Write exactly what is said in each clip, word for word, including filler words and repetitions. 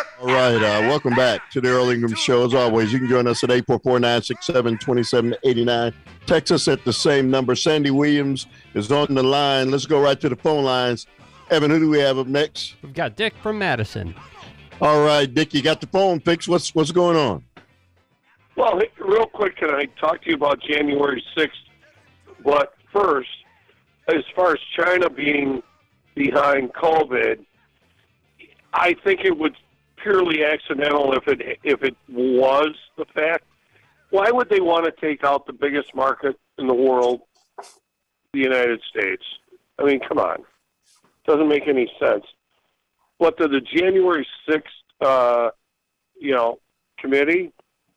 All right. Uh, welcome back to the Earl Ingram Show. As always, you can join us at eight four four, nine six seven, two seven eight nine. Text us at the same number. Sandy Williams is on the line. Let's go right to the phone lines. Evan, who do we have up next? We've got Dick from Madison. All right, Dick, you got the phone fixed. What's what's going on? Well, real quick, can I talk to you about January sixth? But first, as far as China being behind COVID, I think it was purely accidental if it if it was the fact. Why would they want to take out the biggest market in the world, the United States? I mean, come on. Doesn't make any sense. But to the January sixth, uh, you know, committee,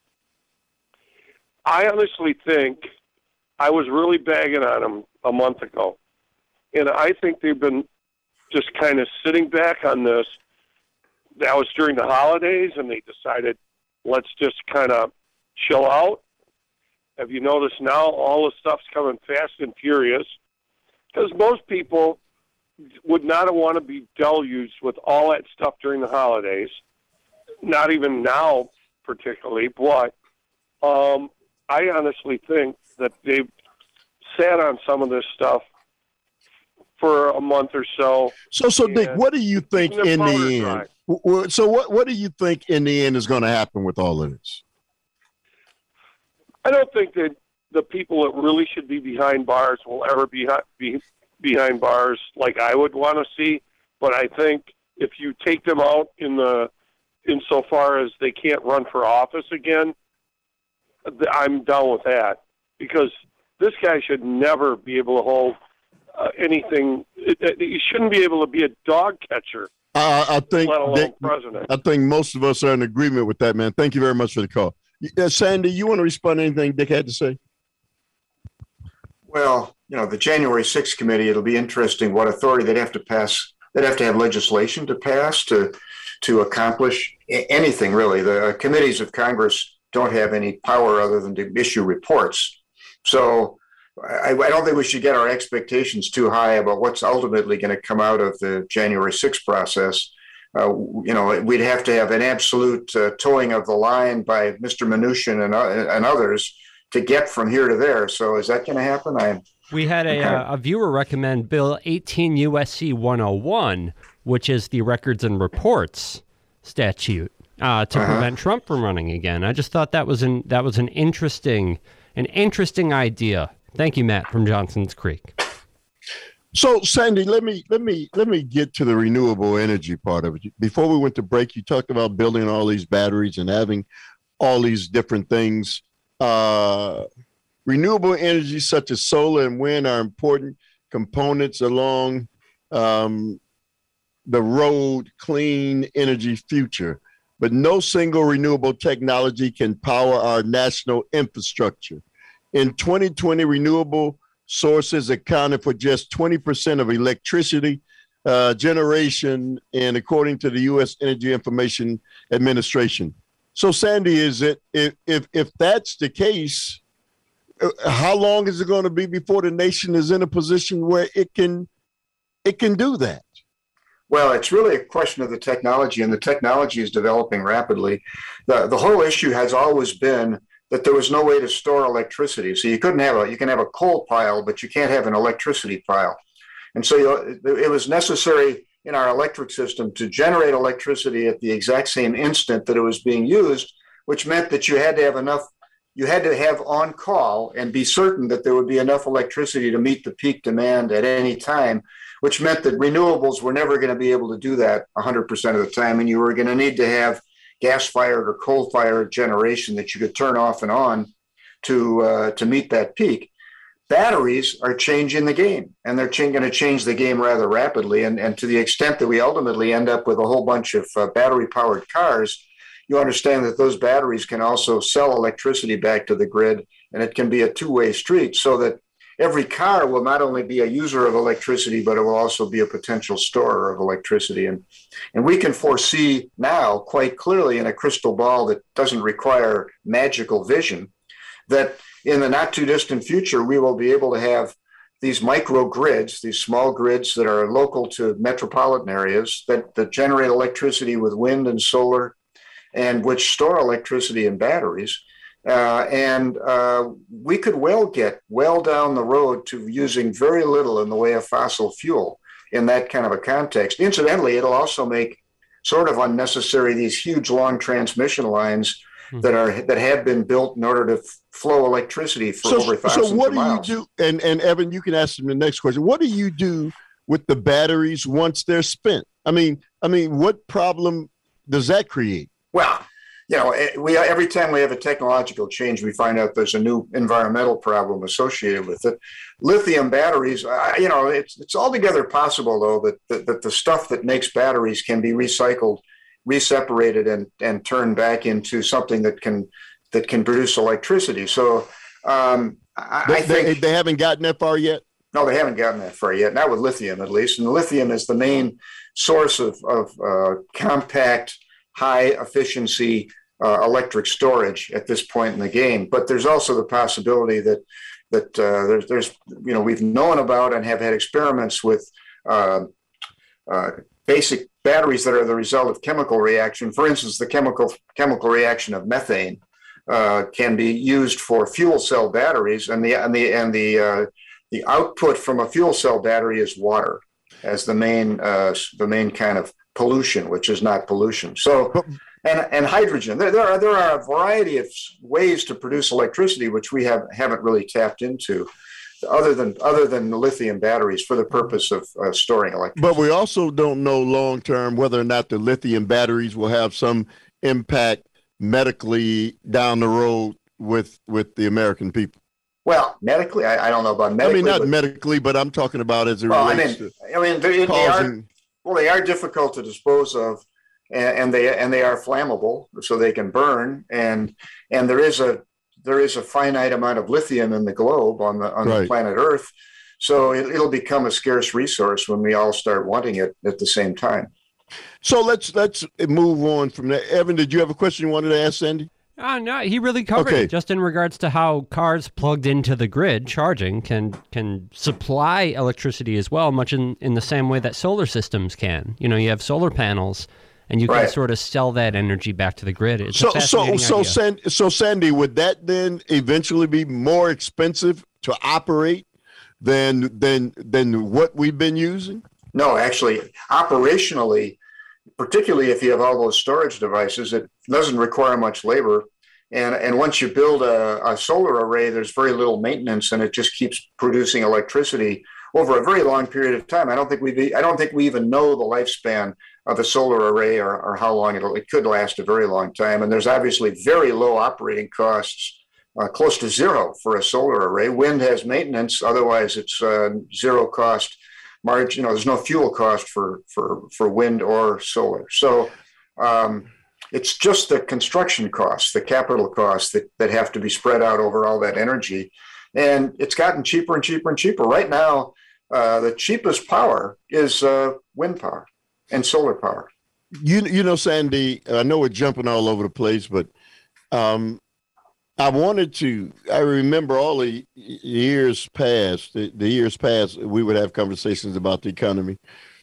I honestly think I was really bagging on them a month ago. And I think they've been just kind of sitting back on this. That was during the holidays, and they decided, let's just kind of chill out. Have you noticed now all the stuff's coming fast and furious? Because most people would not want to be deluged with all that stuff during the holidays. Not even now, particularly. But um, I honestly think that they've sat on some of this stuff for a month or so. So, so Dick, what do you think in the end? Dry. So, what what do you think in the end is going to happen with all of this? I don't think that the people that really should be behind bars will ever be be behind bars like I would want to see. But I think if you take them out in the insofar as they can't run for office again, I'm done with that, because this guy should never be able to hold uh, anything. He shouldn't be able to be a dog catcher. Uh, I think let alone Dick, president. I think most of us are in agreement with that, man. Thank you very much for the call. Uh, Sandy, you want to respond to anything Dick had to say? Well, you know, the January sixth committee, it'll be interesting what authority they'd have to pass. They'd have to have legislation to pass to to accomplish anything, really. The committees of Congress don't have any power other than to issue reports. So I, I don't think we should get our expectations too high about what's ultimately going to come out of the January sixth process. Uh, you know, we'd have to have an absolute uh, towing of the line by Mister Mnuchin and, uh, and others to get from here to there. So is that going to happen? I We had a, okay. uh, a viewer recommend Bill eighteen U S C one oh one, which is the Records and Reports statute, uh, to uh-huh. prevent Trump from running again. I just thought that was an that was an interesting an interesting idea. Thank you, Matt from Johnson's Creek. So, Sandy, let me let me let me get to the renewable energy part of it. Before we went to break, you talked about building all these batteries and having all these different things. Uh, renewable energy such as solar and wind are important components along um, the road clean energy future, but no single renewable technology can power our national infrastructure. In twenty twenty, renewable sources accounted for just twenty percent of electricity uh, generation, and according to the U S Energy Information Administration. So, Sandy, is it if if, if that's the case, how long is it going to be before the nation is in a position where it can it can do that? Well, it's really a question of the technology, and the technology is developing rapidly. The the whole issue has always been that there was no way to store electricity. So you couldn't have a, you can have a coal pile, but you can't have an electricity pile. And so you, it was necessary in our electric system to generate electricity at the exact same instant that it was being used, which meant that you had to have enough, you had to have on call and be certain that there would be enough electricity to meet the peak demand at any time, which meant that renewables were never going to be able to do that one hundred percent of the time. And you were going to need to have gas-fired or coal-fired generation that you could turn off and on to uh, to meet that peak. Batteries are changing the game, and they're ch- going to change the game rather rapidly. And, and to the extent that we ultimately end up with a whole bunch of uh, battery-powered cars, you understand that those batteries can also sell electricity back to the grid, and it can be a two-way street, so that every car will not only be a user of electricity, but it will also be a potential storer of electricity. And, and we can foresee now quite clearly in a crystal ball that doesn't require magical vision that in the not too distant future, we will be able to have these micro grids, these small grids that are local to metropolitan areas that, that generate electricity with wind and solar and which store electricity in batteries. Uh, and uh, we could well get well down the road to using very little in the way of fossil fuel in that kind of a context. Incidentally, it'll also make sort of unnecessary these huge long transmission lines mm-hmm. that are that have been built in order to f- flow electricity for so, over thousands So what of do miles. you do? And, and Evan, you can ask them the next question. What do you do with the batteries once they're spent? I mean, I mean, what problem does that create? Well, you know, we every time we have a technological change, we find out there's a new environmental problem associated with it. Lithium batteries, uh, you know, it's it's altogether possible though that, that that the stuff that makes batteries can be recycled, reseparated, and and turned back into something that can that can produce electricity. So um, I, they, I think they, they haven't gotten that far yet. No, they haven't gotten that far yet. Not with lithium, at least. And lithium is the main source of of uh, compact, high efficiency uh, electric storage at this point in the game. But there's also the possibility that that uh, there's there's you know we've known about and have had experiments with uh, uh, basic batteries that are the result of chemical reaction. For instance, the chemical chemical reaction of methane uh, can be used for fuel cell batteries, and the and the and the uh, the output from a fuel cell battery is water as the main uh, the main kind of pollution, which is not pollution. So, and and hydrogen. There, there are there are a variety of ways to produce electricity which we have haven't really tapped into, other than other than the lithium batteries for the purpose of uh, storing electricity. But we also don't know long term whether or not the lithium batteries will have some impact medically down the road with with the American people. Well, medically, I, I don't know about medically. I mean, not but, medically, but I'm talking about as it well, relates I mean, to I mean, they, they causing... are well, they are difficult to dispose of, and, and they and they are flammable, so they can burn. And and there is a there is a finite amount of lithium in the globe on the on right. the planet Earth, so it, it'll become a scarce resource when we all start wanting it at the same time. So let's let's move on from that. Evan, did you have a question you wanted to ask Sandy? Oh, no, he really covered okay. it, just in regards to how cars plugged into the grid, charging, can can supply electricity as well, much in, in the same way that solar systems can. You know, you have solar panels, and you right. can sort of sell that energy back to the grid. It's so, a fascinating so, so, idea. San, so, Sandy, would that then eventually be more expensive to operate than than than what we've been using? No, actually, operationally, particularly if you have all those storage devices, it doesn't require much labor. And, and once you build a, a solar array, there's very little maintenance, and it just keeps producing electricity over a very long period of time. I don't think we I don't think we even know the lifespan of a solar array or, or how long it'll, it could last a very long time. And there's obviously very low operating costs, uh, close to zero for a solar array. Wind has maintenance, otherwise it's uh, zero cost. Margin, you know, there's no fuel cost for for for wind or solar. So um, it's just the construction costs, the capital costs that, that have to be spread out over all that energy. And it's gotten cheaper and cheaper and cheaper. Right now, uh, the cheapest power is uh, wind power and solar power. You you know, Sandy, I know we're jumping all over the place, but um, I wanted to, I remember all the years past, the, the years past, we would have conversations about the economy,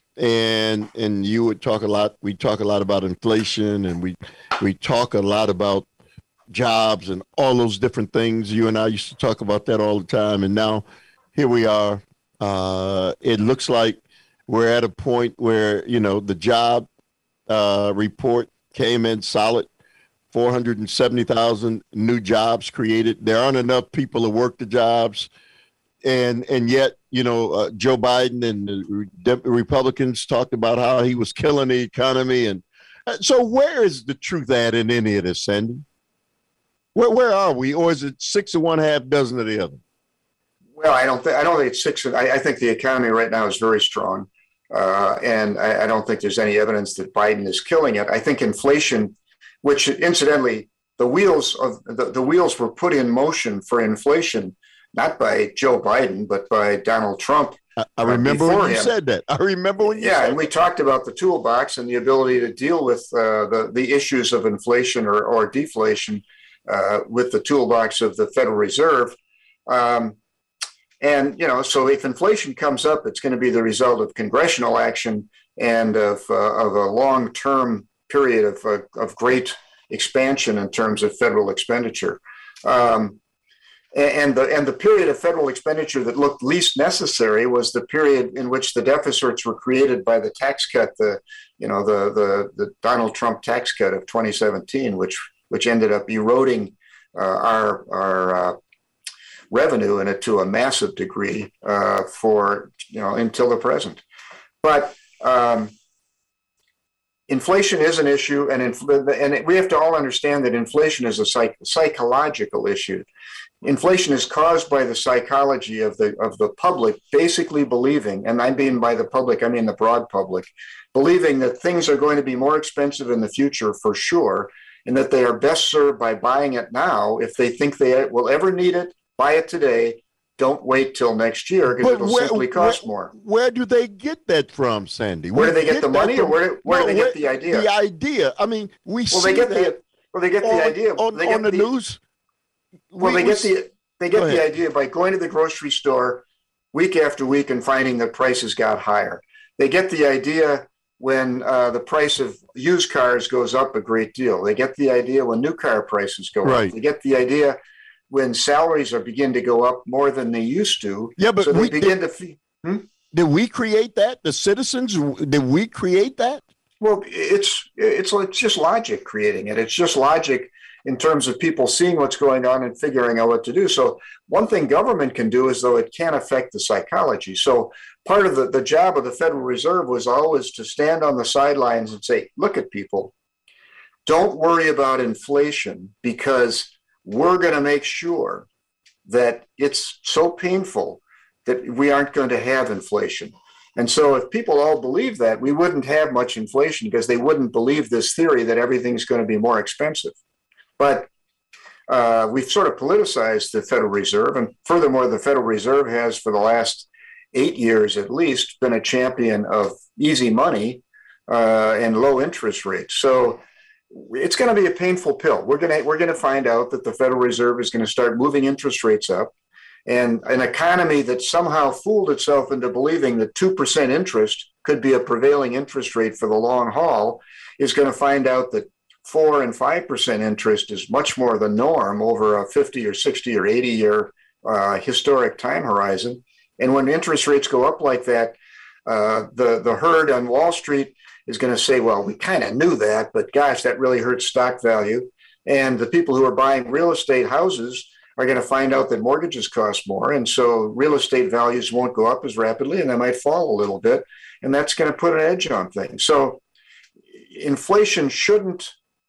and and you would talk a lot, we talk a lot about inflation, and we we talk a lot about jobs and all those different things. You and I used to talk about that all the time, and now here we are. Uh, it looks like we're at a point where, you know, the job uh, report came in solid. four hundred seventy thousand new jobs created. There aren't enough people to work the jobs. And and yet, you know, uh, Joe Biden and the Republicans talked about how he was killing the economy. And uh, so where is the truth at in any of this, Sandy? Where where are we? Or is it six of one, half dozen of the other? Well, I don't think I don't think it's six. I, I think the economy right now is very strong. Uh, and I, I don't think there's any evidence that Biden is killing it. I think inflation, which incidentally, the wheels of the, the wheels were put in motion for inflation, not by Joe Biden, but by Donald Trump. I, I remember when you him. said that. I remember when you yeah, said and we that. talked about the toolbox and the ability to deal with uh, the, the issues of inflation or, or deflation uh, with the toolbox of the Federal Reserve. Um, And, you know, so if inflation comes up, it's going to be the result of congressional action and of, uh, of a long-term period of, uh, of great expansion in terms of federal expenditure. Um, and, the, and the period of federal expenditure that looked least necessary was the period in which the deficits were created by the tax cut, the, you know, the, the, the Donald Trump tax cut of twenty seventeen, which, which ended up eroding uh, our, our uh, revenue in it to a massive degree uh, for, you know, until the present. But um, inflation is an issue, and infl- and we have to all understand that inflation is a psych- psychological issue. Inflation is caused by the psychology of the of the public basically believing, and I mean by the public, I mean the broad public, believing that things are going to be more expensive in the future for sure, and that they are best served by buying it now if they think they will ever need it. Buy it today. Don't wait till next year because it'll where, simply cost where, more. Where do they get that from, Sandy? Where, where do they get, get the money, from? or where, where no, do they where, get the idea? The idea. I mean, we well, see they get that the well, they get on, the idea on, they get on the, the news. Well, we, they get we, the they get the idea by going to the grocery store week after week and finding that prices got higher. They get the idea when uh, the price of used cars goes up a great deal. They get the idea when new car prices go right. up. They get the idea when salaries are begin to go up more than they used to. Yeah, but so they we begin did, to. Hmm? Did we create that? The citizens? Did we create that? Well, it's it's it's just logic creating it. It's just logic in terms of people seeing what's going on and figuring out what to do. So one thing government can do is though it can affect the psychology. So part of the, the job of the Federal Reserve was always to stand on the sidelines and say, look at people, don't worry about inflation because we're going to make sure that it's so painful that we aren't going to have inflation. And so if people all believe that, we wouldn't have much inflation because they wouldn't believe this theory that everything's going to be more expensive. But uh, we've sort of politicized the Federal Reserve. And furthermore, the Federal Reserve has, for the last eight years at least, been a champion of easy money uh, and low interest rates. So it's going to be a painful pill. We're going to we're going to find out that the Federal Reserve is going to start moving interest rates up. And an economy that somehow fooled itself into believing that two percent interest could be a prevailing interest rate for the long haul is going to find out that four and five percent interest is much more the norm over a fifty or sixty or eighty year uh, historic time horizon. And when interest rates go up like that, uh, the, the herd on Wall Street is going to say, well, we kind of knew that, but gosh, that really hurts stock value. And the people who are buying real estate houses are going to find out that mortgages cost more. And so real estate values won't go up as rapidly and they might fall a little bit. And that's going to put an edge on things. So inflation shouldn't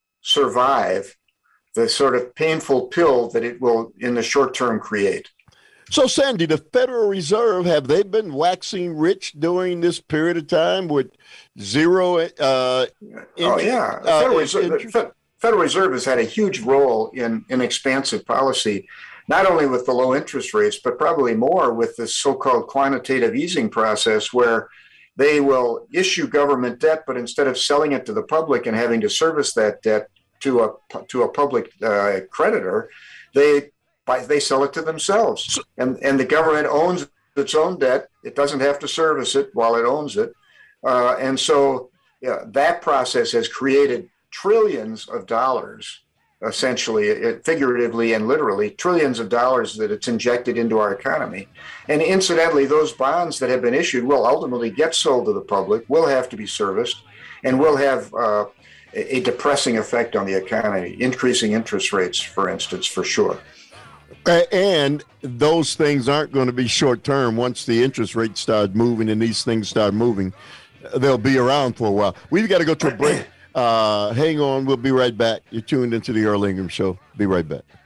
survive the sort of painful pill that it will in the short term create. So, Sandy, the Federal Reserve, have they been waxing rich during this period of time with zero uh, interest? Oh, yeah. The Federal, uh, Reserve, the Federal Reserve has had a huge role in, in expansive policy, not only with the low interest rates, but probably more with this so-called quantitative easing process where they will issue government debt, but instead of selling it to the public and having to service that debt to a to a public uh, creditor, they buy, they sell it to themselves, and and the government owns its own debt. It doesn't have to service it while it owns it, uh, and so yeah, that process has created trillions of dollars, essentially, it, figuratively and literally, trillions of dollars that it's injected into our economy. And incidentally, those bonds that have been issued will ultimately get sold to the public, will have to be serviced, and will have uh, a depressing effect on the economy, increasing interest rates, for instance, for sure. And those things aren't going to be short term. Once the interest rates start moving and these things start moving, they'll be around for a while. We've got to go to a break. Uh, hang on. We'll be right back. You're tuned into the Earl Ingram Show. Be right back.